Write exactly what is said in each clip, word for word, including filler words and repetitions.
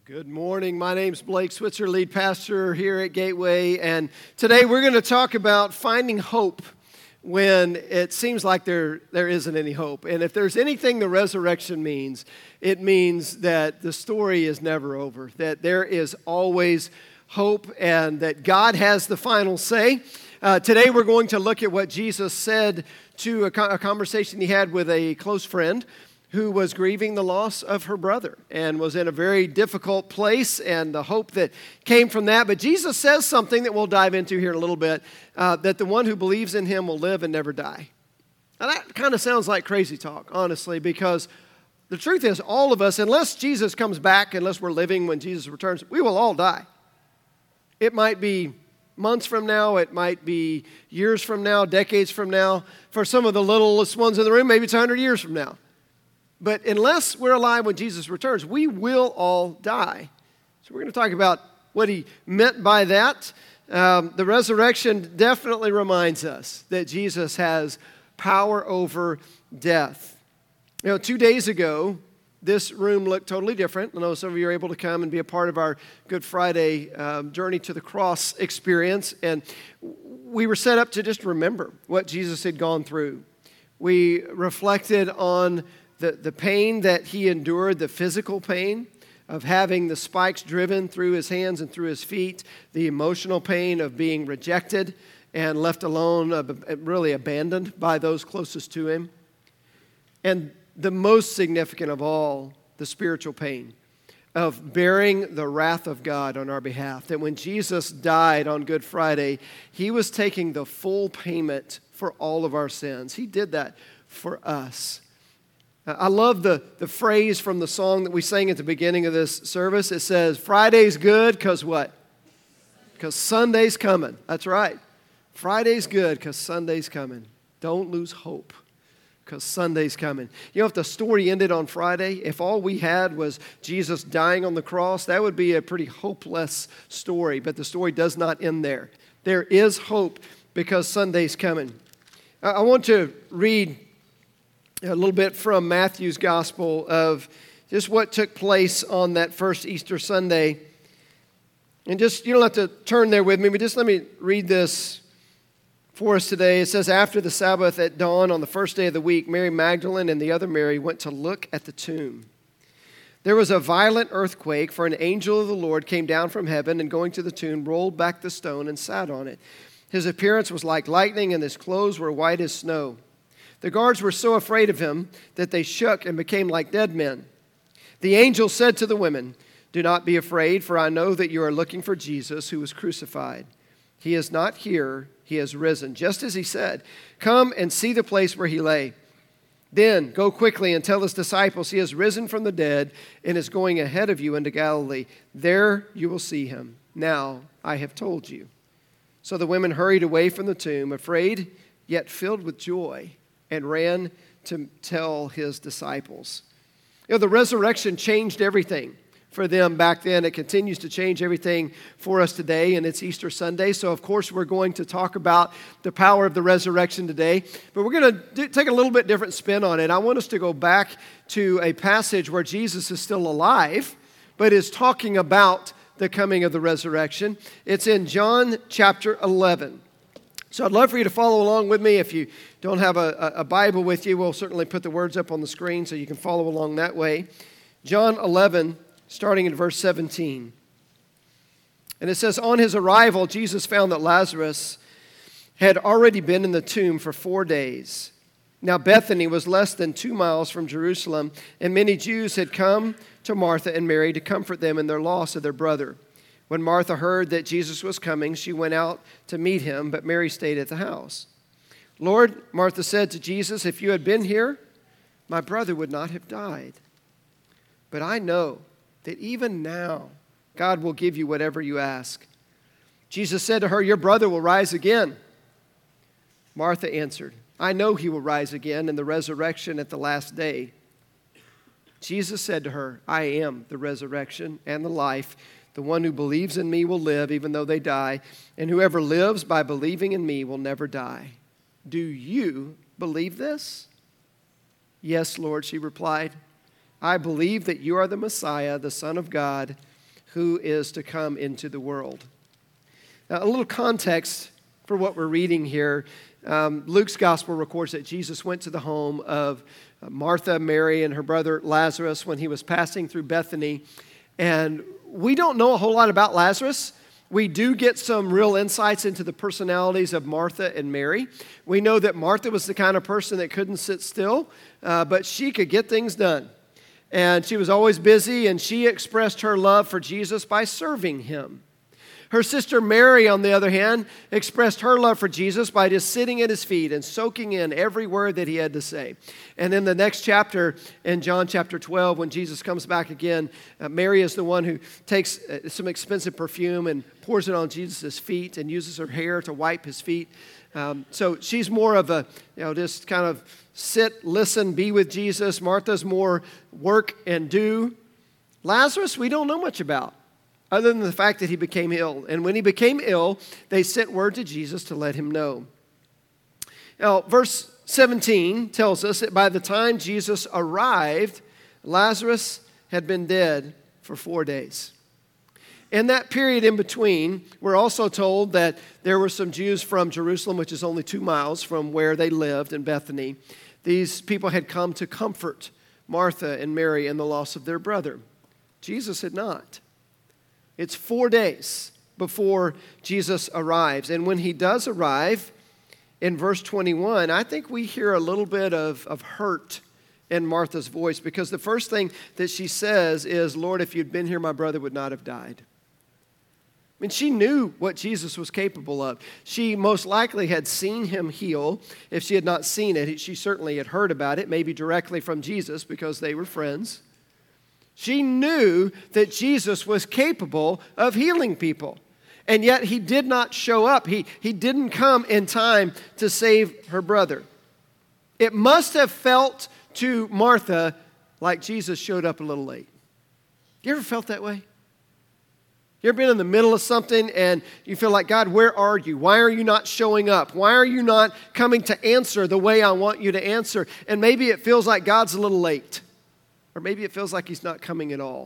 Good morning. My name's Blake Switzer, lead pastor here at Gateway, and today we're going to talk about finding hope when it seems like there, there isn't any hope. And if there's anything the resurrection means, it means that the story is never over, that there is always hope, and that God has the final say. Uh, today we're going to look at what Jesus said to a, co- a conversation he had with a close friend who was grieving the loss of her brother and was in a very difficult place, and the hope that came from that. But Jesus says something that we'll dive into here in a little bit, uh, that the one who believes in him will live and never die. Now that kind of sounds like crazy talk, honestly, because the truth is all of us, unless Jesus comes back, unless we're living when Jesus returns, we will all die. It might be months from now, it might be years from now, decades from now. For some of the littlest ones in the room, maybe it's one hundred years from now. But unless we're alive when Jesus returns, we will all die. So we're going to talk about what he meant by that. Um, the resurrection definitely reminds us that Jesus has power over death. You know, two days ago, this room looked totally different. I know some of you are able to come and be a part of our Good Friday um, Journey to the Cross experience. And we were set up to just remember what Jesus had gone through. We reflected on The, the pain that he endured, the physical pain of having the spikes driven through his hands and through his feet, the emotional pain of being rejected and left alone, uh, really abandoned by those closest to him. And the most significant of all, the spiritual pain of bearing the wrath of God on our behalf. That when Jesus died on Good Friday, he was taking the full payment for all of our sins. He did that for us. I love the, the phrase from the song that we sang at the beginning of this service. It says, Friday's good because what? Because Sunday's coming. That's right. Friday's good because Sunday's coming. Don't lose hope because Sunday's coming. You know, if the story ended on Friday, if all we had was Jesus dying on the cross, that would be a pretty hopeless story. But the story does not end there. There is hope because Sunday's coming. I want to read a little bit from Matthew's Gospel of just what took place on that first Easter Sunday. And just, you don't have to turn there with me, but just let me read this for us today. It says, after the Sabbath at dawn on the first day of the week, Mary Magdalene and the other Mary went to look at the tomb. There was a violent earthquake, for an angel of the Lord came down from heaven and going to the tomb, rolled back the stone and sat on it. His appearance was like lightning, and his clothes were white as snow. The guards were so afraid of him that they shook and became like dead men. The angel said to the women, do not be afraid, for I know that you are looking for Jesus who was crucified. He is not here, he has risen, just as he said. Come and see the place where he lay. Then go quickly and tell his disciples he has risen from the dead and is going ahead of you into Galilee. There you will see him. Now I have told you. So the women hurried away from the tomb, afraid yet filled with joy, and ran to tell his disciples. You know, the resurrection changed everything for them back then. It continues to change everything for us today, and it's Easter Sunday. So, of course, we're going to talk about the power of the resurrection today. But we're going to take a little bit different spin on it. I want us to go back to a passage where Jesus is still alive, but is talking about the coming of the resurrection. It's in John chapter eleven. So I'd love for you to follow along with me. If you don't have a, a Bible with you, we'll certainly put the words up on the screen so you can follow along that way. John eleven, starting in verse seventeen. And it says, on his arrival, Jesus found that Lazarus had already been in the tomb for four days. Now Bethany was less than two miles from Jerusalem, and many Jews had come to Martha and Mary to comfort them in their loss of their brother. When Martha heard that Jesus was coming, she went out to meet him, but Mary stayed at the house. Lord, Martha said to Jesus, if you had been here, my brother would not have died. But I know that even now God will give you whatever you ask. Jesus said to her, your brother will rise again. Martha answered, I know he will rise again in the resurrection at the last day. Jesus said to her, I am the resurrection and the life. The one who believes in me will live even though they die, and whoever lives by believing in me will never die. Do you believe this? Yes, Lord, she replied. I believe that you are the Messiah, the Son of God, who is to come into the world. Now, a little context for what we're reading here. Um, Luke's gospel records that Jesus went to the home of Martha, Mary, and her brother Lazarus when he was passing through Bethany. And we don't know a whole lot about Lazarus. We do get some real insights into the personalities of Martha and Mary. We know that Martha was the kind of person that couldn't sit still, uh, but she could get things done. And she was always busy, and she expressed her love for Jesus by serving him. Her sister Mary, on the other hand, expressed her love for Jesus by just sitting at his feet and soaking in every word that he had to say. And in the next chapter, in John chapter twelve, when Jesus comes back again, uh, Mary is the one who takes uh, some expensive perfume and pours it on Jesus' feet and uses her hair to wipe his feet. Um, so she's more of a, you know, just kind of sit, listen, be with Jesus. Martha's more work and do. Lazarus, we don't know much about, other than the fact that he became ill. And when he became ill, they sent word to Jesus to let him know. Now, verse seventeen tells us that by the time Jesus arrived, Lazarus had been dead for four days. In that period in between, we're also told that there were some Jews from Jerusalem, which is only two miles from where they lived in Bethany. These people had come to comfort Martha and Mary in the loss of their brother. Jesus had not. It's four days before Jesus arrives. And when he does arrive, in verse twenty-one, I think we hear a little bit of, of hurt in Martha's voice, because the first thing that she says is, Lord, if you'd been here, my brother would not have died. I mean, she knew what Jesus was capable of. She most likely had seen him heal. If she had not seen it, she certainly had heard about it, maybe directly from Jesus because they were friends. She knew that Jesus was capable of healing people, and yet he did not show up. He, he didn't come in time to save her brother. It must have felt to Martha like Jesus showed up a little late. You ever felt that way? You ever been in the middle of something and you feel like, God, where are you? Why are you not showing up? Why are you not coming to answer the way I want you to answer? And maybe it feels like God's a little late. Or maybe it feels like he's not coming at all.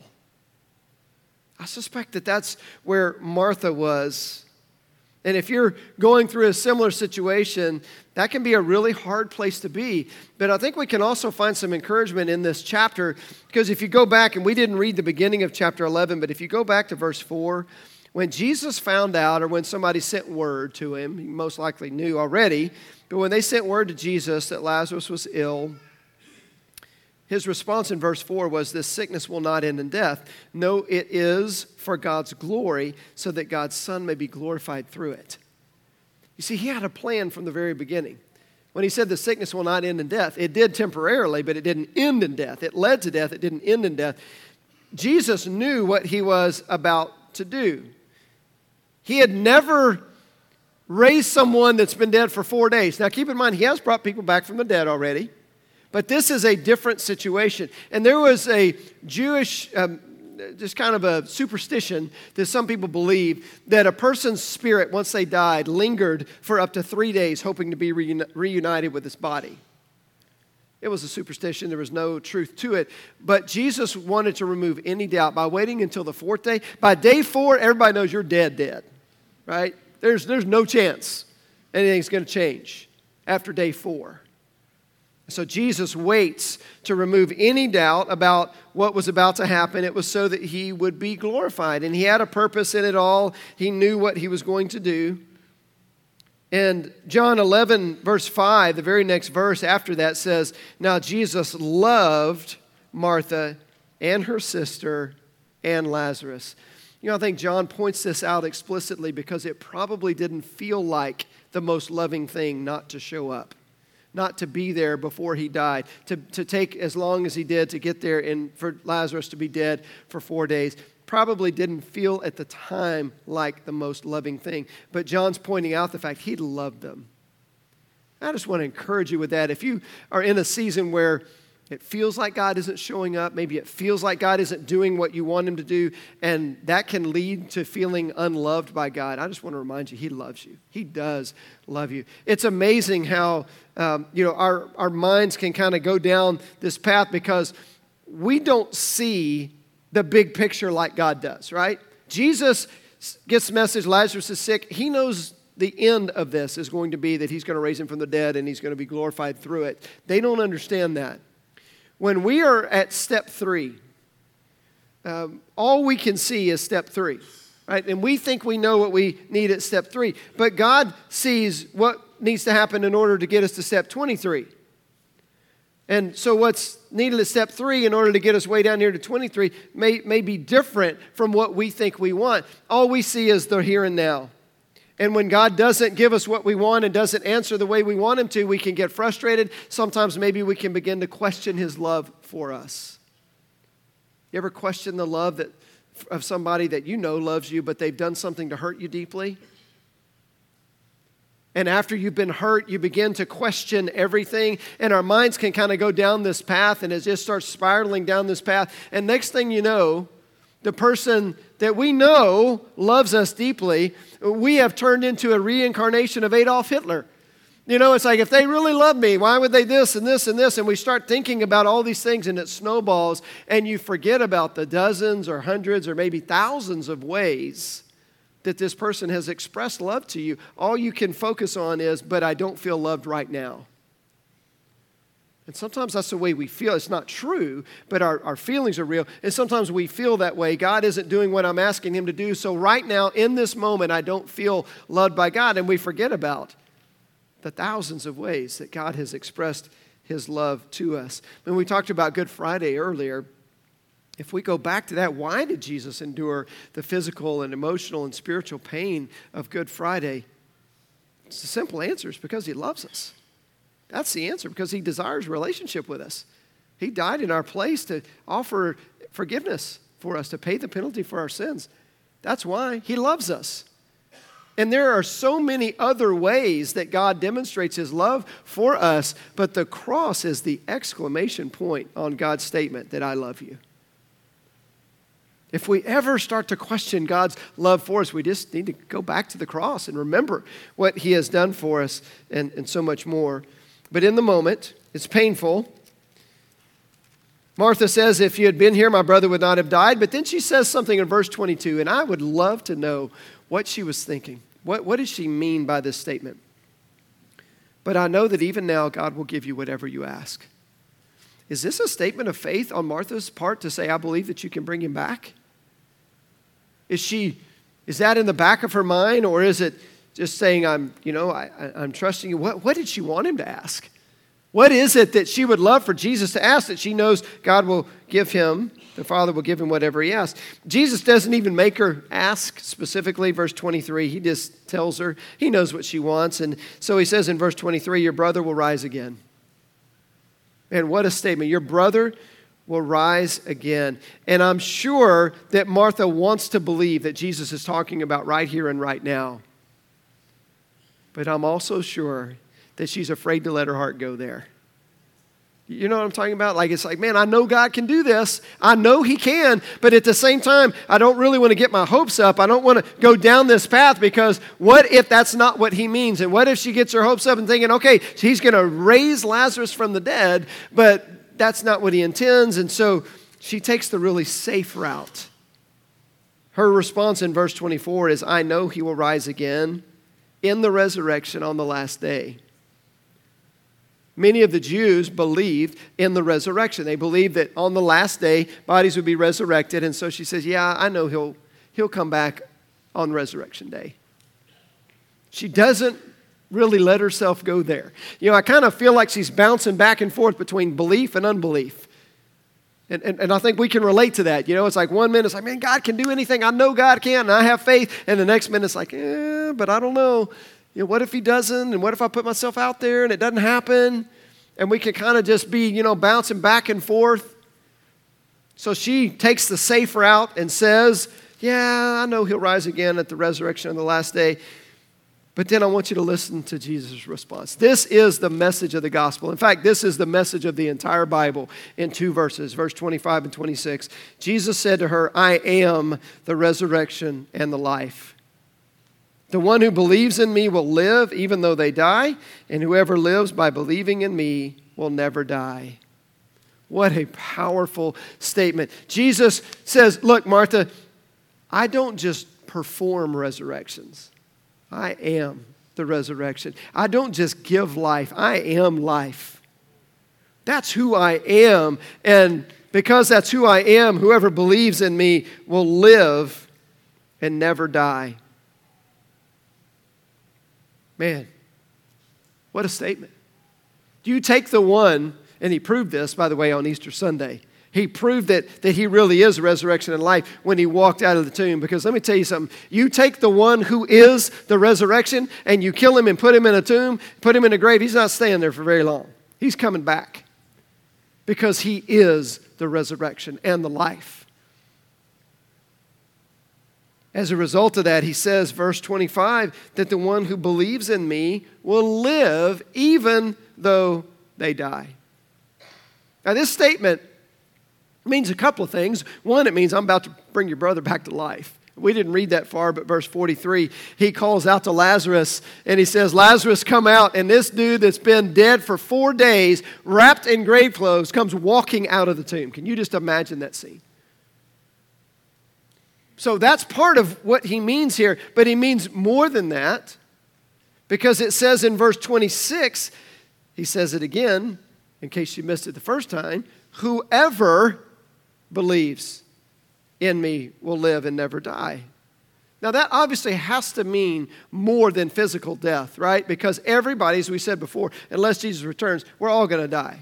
I suspect that that's where Martha was. And if you're going through a similar situation, that can be a really hard place to be. But I think we can also find some encouragement in this chapter, because if you go back, and we didn't read the beginning of chapter eleven, but if you go back to verse four, when Jesus found out, or when somebody sent word to him, he most likely knew already, but when they sent word to Jesus that Lazarus was ill, his response in verse four was, this sickness will not end in death. No, it is for God's glory, so that God's Son may be glorified through it. You see, he had a plan from the very beginning. When he said the sickness will not end in death, it did temporarily, but it didn't end in death. It led to death. It didn't end in death. Jesus knew what he was about to do. He had never raised someone that's been dead for four days. Now, keep in mind, he has brought people back from the dead already. But this is a different situation. And there was a Jewish, um, just kind of a superstition that some people believe, that a person's spirit, once they died, lingered for up to three days, hoping to be reuni- reunited with his body. It was a superstition. There was no truth to it. But Jesus wanted to remove any doubt by waiting until the fourth day. By day four, everybody knows you're dead, dead, right? There's, there's no chance anything's going to change after day four. So Jesus waits to remove any doubt about what was about to happen. It was so that he would be glorified. And he had a purpose in it all. He knew what he was going to do. And John eleven, verse five, the very next verse after that says, now Jesus loved Martha and her sister and Lazarus. You know, I think John points this out explicitly because it probably didn't feel like the most loving thing not to show up. Not to be there before he died, to, to take as long as he did to get there and for Lazarus to be dead for four days. Probably didn't feel at the time like the most loving thing. But John's pointing out the fact he loved them. I just want to encourage you with that. If you are in a season where it feels like God isn't showing up, maybe it feels like God isn't doing what you want him to do, and that can lead to feeling unloved by God, I just want to remind you, he loves you. He does love you. It's amazing how, um, you know, our, our minds can kind of go down this path because we don't see the big picture like God does, right? Jesus gets the message, Lazarus is sick. He knows the end of this is going to be that he's going to raise him from the dead and he's going to be glorified through it. They don't understand that. When we are at step three, um, all we can see is step three, right? And we think we know what we need at step three. But God sees what needs to happen in order to get us to step twenty-three. And so what's needed at step three in order to get us way down here to twenty-three may, may be different from what we think we want. All we see is the here and now. And when God doesn't give us what we want and doesn't answer the way we want him to, we can get frustrated. Sometimes maybe we can begin to question his love for us. You ever question the love that of somebody that you know loves you, but they've done something to hurt you deeply? And after you've been hurt, you begin to question everything. And our minds can kind of go down this path, and it just starts spiraling down this path. And next thing you know, the person that we know loves us deeply, we have turned into a reincarnation of Adolf Hitler. You know, it's like, if they really love me, why would they this and this and this? And we start thinking about all these things, and it snowballs, and you forget about the dozens or hundreds or maybe thousands of ways that this person has expressed love to you. All you can focus on is, but I don't feel loved right now. And sometimes that's the way we feel. It's not true, but our, our feelings are real. And sometimes we feel that way. God isn't doing what I'm asking him to do. So right now, in this moment, I don't feel loved by God. And we forget about the thousands of ways that God has expressed his love to us. When we talked about Good Friday earlier, if we go back to that, why did Jesus endure the physical and emotional and spiritual pain of Good Friday? It's a simple answer. It's because he loves us. That's the answer, because he desires a relationship with us. He died in our place to offer forgiveness for us, to pay the penalty for our sins. That's why he loves us. And there are so many other ways that God demonstrates his love for us, but the cross is the exclamation point on God's statement that I love you. If we ever start to question God's love for us, we just need to go back to the cross and remember what he has done for us and, and so much more. But in the moment, it's painful. Martha says, if you had been here, my brother would not have died. But then she says something in verse twenty-two, and I would love to know what she was thinking. What, what does she mean by this statement? But I know that even now God will give you whatever you ask. Is this a statement of faith on Martha's part to say, I believe that you can bring him back? Is she, is that in the back of her mind, or is it just saying, I'm, you know, I, I, I'm trusting you? What, what did she want him to ask? What is it that she would love for Jesus to ask that she knows God will give him, the Father will give him whatever he asks? Jesus doesn't even make her ask specifically, verse twenty-three. He just tells her. He knows what she wants. And so he says in verse twenty-three, your brother will rise again. And what a statement. Your brother will rise again. And I'm sure that Martha wants to believe that Jesus is talking about right here and right now. But I'm also sure that she's afraid to let her heart go there. You know what I'm talking about? Like, it's like, man, I know God can do this. I know he can. But at the same time, I don't really want to get my hopes up. I don't want to go down this path, because what if that's not what he means? And what if she gets her hopes up and thinking, okay, he's going to raise Lazarus from the dead, but that's not what he intends. And so she takes the really safe route. Her response in verse twenty-four is, I know he will rise again in the resurrection on the last day. Many of the Jews believed in the resurrection. They believed that on the last day, bodies would be resurrected. And so she says, yeah, I know he'll, he'll come back on resurrection day. She doesn't really let herself go there. You know, I kind of feel like she's bouncing back and forth between belief and unbelief. And, and, and I think we can relate to that. You know, it's like one minute it's like, man, God can do anything. I know God can, and I have faith. And the next minute it's like, eh, but I don't know. You know, what if he doesn't? And what if I put myself out there and it doesn't happen? And we can kind of just be, you know, bouncing back and forth. So she takes the safe route and says, yeah, I know he'll rise again at the resurrection on the last day. But then I want you to listen to Jesus' response. This is the message of the gospel. In fact, this is the message of the entire Bible in two verses, verse twenty-five and twenty-six. Jesus said to her, I am the resurrection and the life. The one who believes in me will live even though they die, and whoever lives by believing in me will never die. What a powerful statement. Jesus says, look, Martha, I don't just perform resurrections. I am the resurrection. I don't just give life. I am life. That's who I am. And because that's who I am, whoever believes in me will live and never die. Man, what a statement. Do you take the one, and he proved this, by the way, on Easter Sunday. He proved that, that he really is resurrection and life when he walked out of the tomb. Because let me tell you something. You take the one who is the resurrection and you kill him and put him in a tomb, put him in a grave, he's not staying there for very long. He's coming back. Because he is the resurrection and the life. As a result of that, he says, verse twenty-five, that the one who believes in me will live even though they die. Now, this statement means a couple of things. One, it means I'm about to bring your brother back to life. We didn't read that far, but verse forty-three, he calls out to Lazarus, and he says, Lazarus, come out. And this dude that's been dead for four days, wrapped in grave clothes, comes walking out of the tomb. Can you just imagine that scene? So that's part of what he means here, but he means more than that, because it says in verse twenty-six, he says it again, in case you missed it the first time, whoever believes in me will live and never die. Now that obviously has to mean more than physical death, right? Because everybody, as we said before, unless Jesus returns, we're all going to die.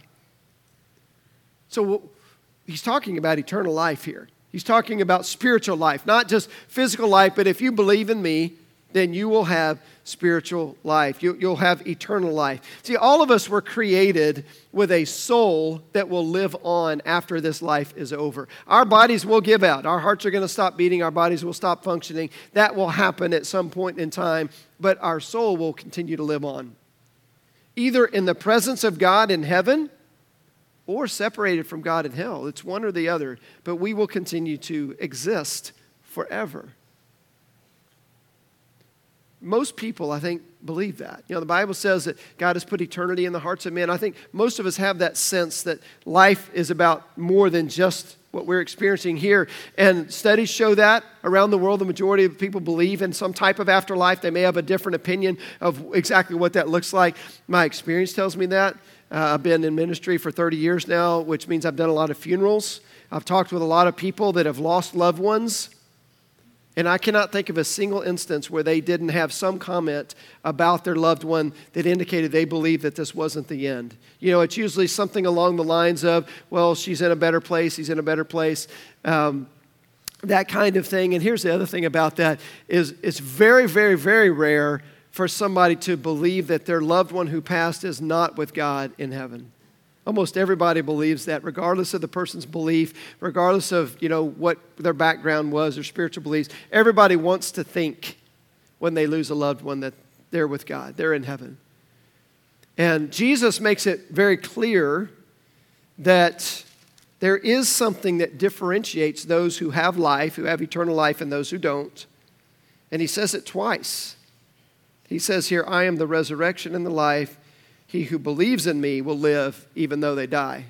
So he's talking about eternal life here. He's talking about spiritual life, not just physical life, but if you believe in me, then you will have spiritual life. You, you'll have eternal life. See, all of us were created with a soul that will live on after this life is over. Our bodies will give out. Our hearts are going to stop beating. Our bodies will stop functioning. That will happen at some point in time, but our soul will continue to live on. Either in the presence of God in heaven or separated from God in hell. It's one or the other, but we will continue to exist forever. Most people, I think, believe that. You know, the Bible says that God has put eternity in the hearts of men. I think most of us have that sense that life is about more than just what we're experiencing here. And studies show that around the world, the majority of people believe in some type of afterlife. They may have a different opinion of exactly what that looks like. My experience tells me that. Uh, I've been in ministry for thirty years now, which means I've done a lot of funerals. I've talked with a lot of people that have lost loved ones. And I cannot think of a single instance where they didn't have some comment about their loved one that indicated they believed that this wasn't the end. You know, it's usually something along the lines of, well, she's in a better place, he's in a better place, um, that kind of thing. And here's the other thing about that is it's very, very, very rare for somebody to believe that their loved one who passed is not with God in heaven. Almost everybody believes that, regardless of the person's belief, regardless of, you know, what their background was, their spiritual beliefs. Everybody wants to think when they lose a loved one that they're with God, they're in heaven. And Jesus makes it very clear that there is something that differentiates those who have life, who have eternal life, and those who don't. And he says it twice. He says here, I am the resurrection and the life. He who believes in me will live even though they die.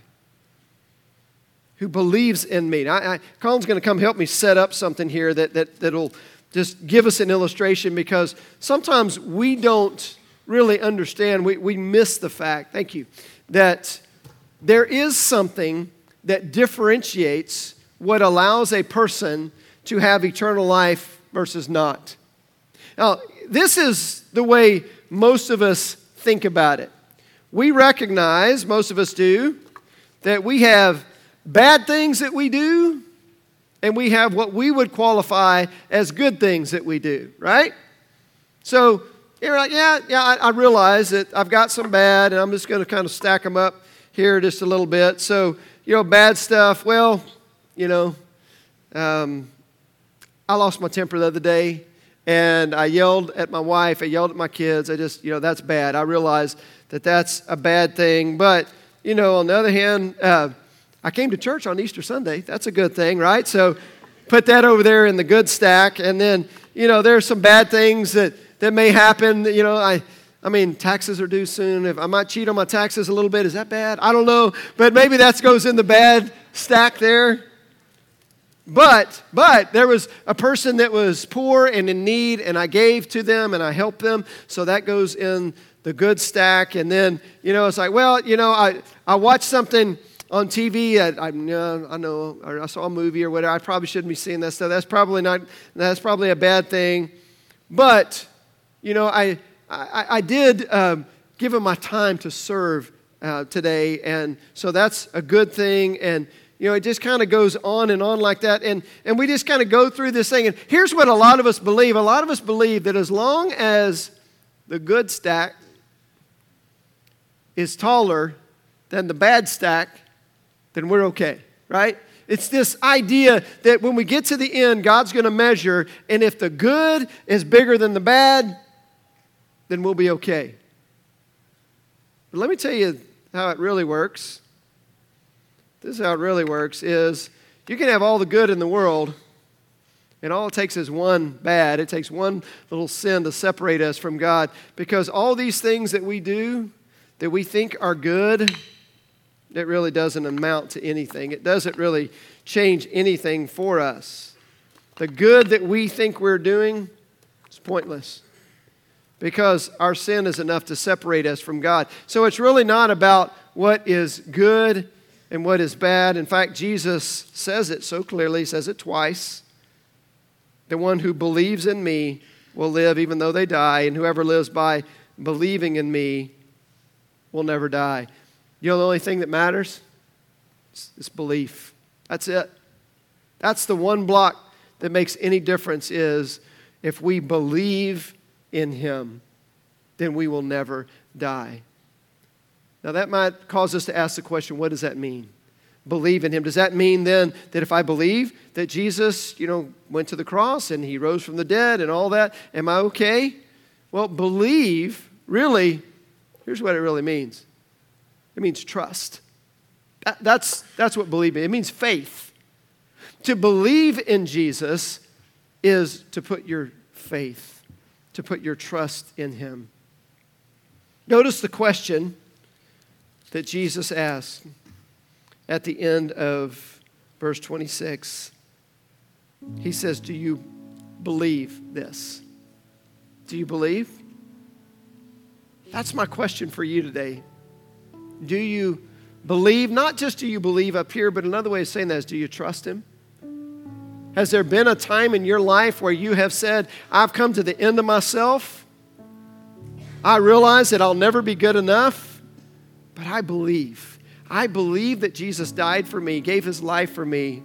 Who believes in me. Now, I, Colin's going to come help me set up something here that, that, that'll just give us an illustration, because sometimes we don't really understand, we, we miss the fact, thank you, that there is something that differentiates what allows a person to have eternal life versus not. Now, this is the way most of us think about it. We recognize, most of us do, that we have bad things that we do, and we have what we would qualify as good things that we do, right? So you're like, yeah, yeah, I, I realize that I've got some bad, and I'm just going to kind of stack them up here just a little bit. So, you know, bad stuff, well, you know, um, I lost my temper the other day, and I yelled at my wife, I yelled at my kids. I just, you know, that's bad. I realize that that's a bad thing. But, you know, on the other hand, uh, I came to church on Easter Sunday. That's a good thing, right? So put that over there in the good stack. And then, you know, there's some bad things that, that may happen. You know, I, I mean, taxes are due soon. If I might cheat on my taxes a little bit, is that bad? I don't know. But maybe that goes in the bad stack there. But, but there was a person that was poor and in need, and I gave to them and I helped them. So that goes in the good stack. And then, you know, it's like, well, you know, I, I watched something on T V. I, I, I know, or I saw a movie or whatever. I probably shouldn't be seeing that stuff. That's probably not, that's probably a bad thing. But, you know, I, I, I did um, give them my time to serve uh, today. And so that's a good thing. And, you know, it just kind of goes on and on like that. And, and we just kind of go through this thing. And here's what a lot of us believe. A lot of us believe that as long as the good stack is taller than the bad stack, then we're okay, right? It's this idea that when we get to the end, God's going to measure, and if the good is bigger than the bad, then we'll be okay. But let me tell you how it really works. This is how it really works, is you can have all the good in the world, and all it takes is one bad. It takes one little sin to separate us from God, because all these things that we do that we think are good, it really doesn't amount to anything. It doesn't really change anything for us. The good that we think we're doing is pointless because our sin is enough to separate us from God. So it's really not about what is good and what is bad. In fact, Jesus says it so clearly. He says it twice. The one who believes in me will live even though they die, and whoever lives by believing in me will never die. You know, the only thing that matters is belief. That's it. That's the one block that makes any difference, is if we believe in him, then we will never die. Now that might cause us to ask the question, what does that mean? Believe in him. Does that mean then that if I believe that Jesus, you know, went to the cross and he rose from the dead and all that, am I okay? Well, believe, really, here's what it really means. It means trust. That, that's, that's what believe means. It means faith. To believe in Jesus is to put your faith, to put your trust in him. Notice the question that Jesus asked at the end of verse twenty-six. He says, do you believe this? Do you believe? That's my question for you today. Do you believe? Not just do you believe up here, but another way of saying that is, do you trust him? Has there been a time in your life where you have said, I've come to the end of myself. I realize that I'll never be good enough, but I believe. I believe that Jesus died for me, gave his life for me,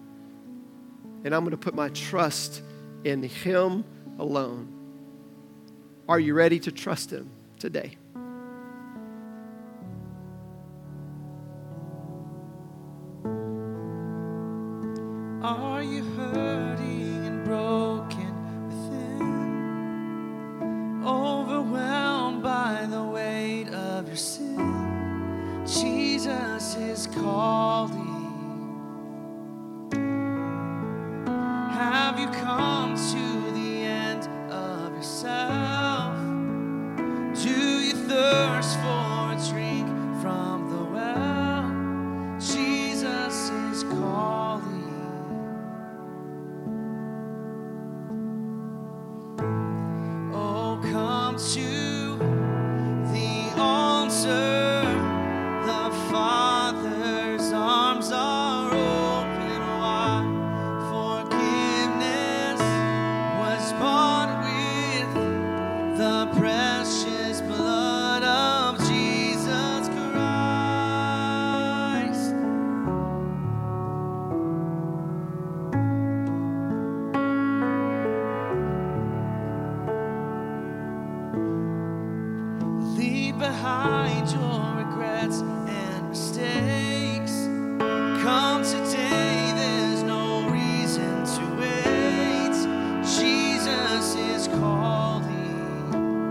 and I'm going to put my trust in him alone. Are you ready to trust him today? Are you hurting and broken within? Overwhelmed by the weight of your sin? Jesus is calling. Have you come to the end of yourself? Do you thirst for a drink from the well? Jesus is calling. To the altar, the Father's arms are open wide. Forgiveness was bought with the precious blood of Jesus Christ. Behind your regrets and mistakes. Come today, there's no reason to wait. Jesus is calling.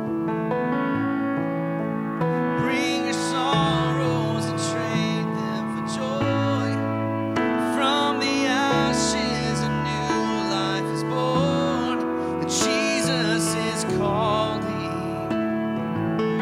Bring your sorrows and trade them for joy. From the ashes a new life is born. Jesus is calling.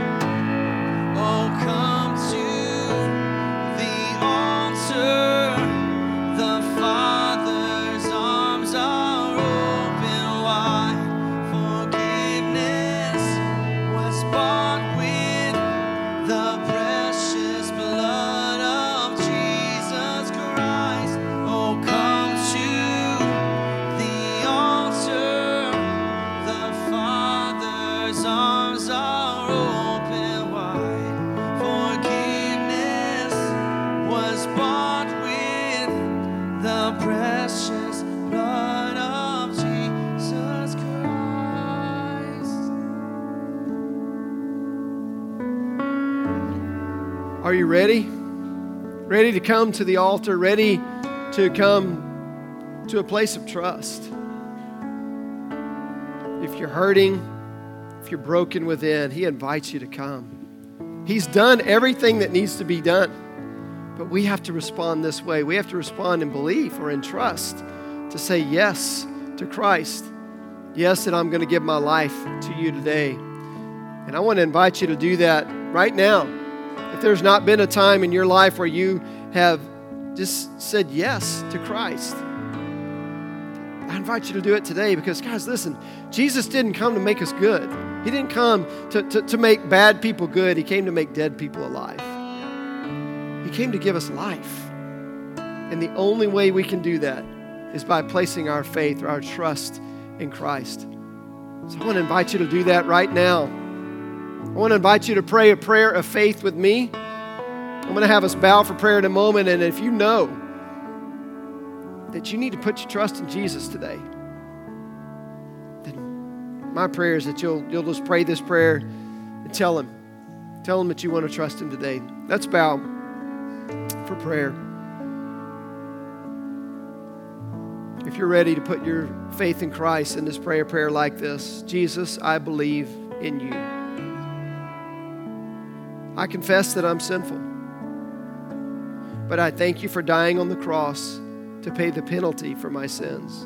Are you ready? Ready to come to the altar, ready to come to a place of trust. If you're hurting, if you're broken within, He invites you to come. He's done everything that needs to be done. But we have to respond this way. We have to respond in belief or in trust to say yes to Christ. Yes, that I'm going to give my life to you today. And I want to invite you to do that right now. If there's not been a time in your life where you have just said yes to Christ, I invite you to do it today because, guys, listen, Jesus didn't come to make us good. He didn't come to, to, to make bad people good. He came to make dead people alive. He came to give us life. And the only way we can do that is by placing our faith or our trust in Christ. So I want to invite you to do that right now. I want to invite you to pray a prayer of faith with me. I'm going to have us bow for prayer in a moment. And if you know that you need to put your trust in Jesus today, then my prayer is that you'll, you'll just pray this prayer and tell Him. Tell Him that you want to trust Him today. Let's bow for prayer. If you're ready to put your faith in Christ in this prayer, prayer like this: Jesus, I believe in you. I confess that I'm sinful, but I thank you for dying on the cross to pay the penalty for my sins.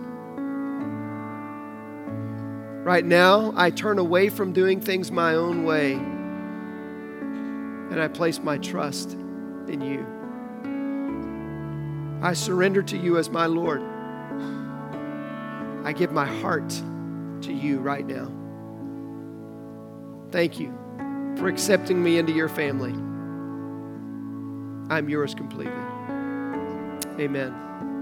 Right now, I turn away from doing things my own way, and I place my trust in you. I surrender to you as my Lord. I give my heart to you right now. Thank you for accepting me into your family. I'm yours completely. Amen.